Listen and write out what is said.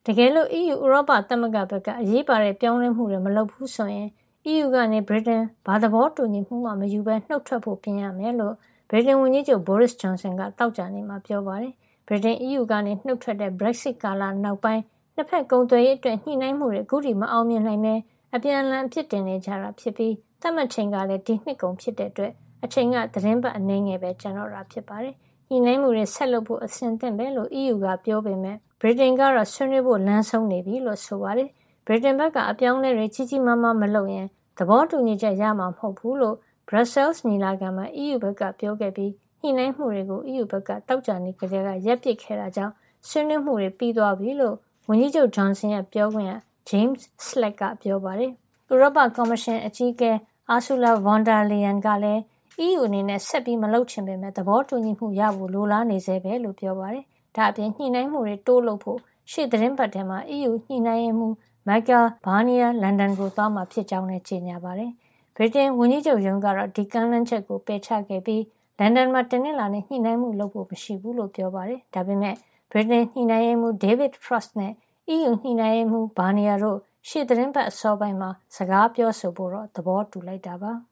တကယ်လို့ EU ဥရောပသမဂ္ဂဘက်ကအရေးပါတဲ့ပြောင်းလဲမှုတွေမလုပ်ဘူးဆိုရင် EU ကနေဗြိတိန်ဘာသဘောတူညီမှုမှမယူဘဲနှုတ်ထွက်ဖို့ပြင်ရမယ်လို့ဗြိတိန်ဝန်ကြီးချုပ် Boris Johnson ကသောကြာနေ့မှာပြောပါတယ်။ဗြိတိန် EU ကနေနှုတ်ထွက်တဲ့ Brexit ကာလနောက်ပိုင်းနှစ်ဖက်ကုန်သွယ်ရေးအတွက်ညှိနှိုင်းမှုတွေအခုထိမအောင်မြင်နိုင်ပဲအပြန်အလှန်အပြစ်တင်နေကြတာဖြစ်ပြီးသတ်မှတ်ချိန်ကလည်းဒီနှစ်ကုန်ဖြစ်တဲ့အတွက်အချိန်ကသတင်းပတ်အနည်းငယ်ပဲကျန်တော့တာဖြစ်ပါတယ်။ညှိနှိုင်းမှုတွေဆက်လုပ်ဖို့အဆင်သင့်ပဲလို့ EU ကပြောပေမဲ့ဗြိတိန်ကတော့ဆွေးနွေးဖို့လမ်းဆုံးနေပြီလို့ဆိုပါတယ်။ဗြိတိန်ဘက်ကအပြောင်းအလဲတွေကြီးကြီးမားမားမလုပ်ရင်သဘောတူညီချက်ရမှာမဟုတ်ဘူးလို့ Brussels ညီလာခံမှာ EU ဘက်ကပြောခဲ့ပြီးညှိနှိုင်းမှုတွေကို EU ဘက်ကတောက်ကြနေကြတဲ့ကရပ်ပစ်ခဲ့တာကြောင့်ဆွေးနွေးမှုတွေပြီးသွားပြီလို့ဝန်ကြီးချုပ် Johnson ရဲ့ပြောခွင့်ရ James Slack ကပြောပါတယ်။ဥရောပကော်မရှင်အကြီးအကဲ Ursula von der Leyen ကလည်း EU အနေနဲ့ဆက်ပြီးမလုပ်ချင်ပေမဲ့သဘောတူညီမှုရဖို့လိုလားနေဆဲပဲလို့ပြောပါတယ်။ဒါ့အပြင်ညှိနှိုင်းမှုတွေတိုးလုပ်ဖို့ရှေ့သတင်းပတ်ထဲမှာ EU ညှိနှိုင်းရေးမှူး Michael Barnier လန်ဒန်ကိုသွားမှာဖြစ်ကြောင်းလည်းကြေညာပါတယ်။ဗြိတိန်ဝန်ကြီးချုပ်ရုံးကတော့ဒီကမ်းလှမ်းချက်ကိုပယ်ချခဲ့ပြီးလန်ဒန်မှာတနင်္လာနေ့ညှိနှိုင်းမှုလုပ်ဖို့မရှိဘူးလို့ပြောပါတယ်။ဒါပေမဲ့ဗြိတိန်ညှိနှိုင်းရေးမှူး David Frost နဲ့ EU ညှိနှိုင်းရေးမှူး Barnier တို့ရှေ့သတင်းပတ်အစောပိုင်းမှာစကားပြောဆိုဖို့တော့သဘောတူလိုက်တာပါ။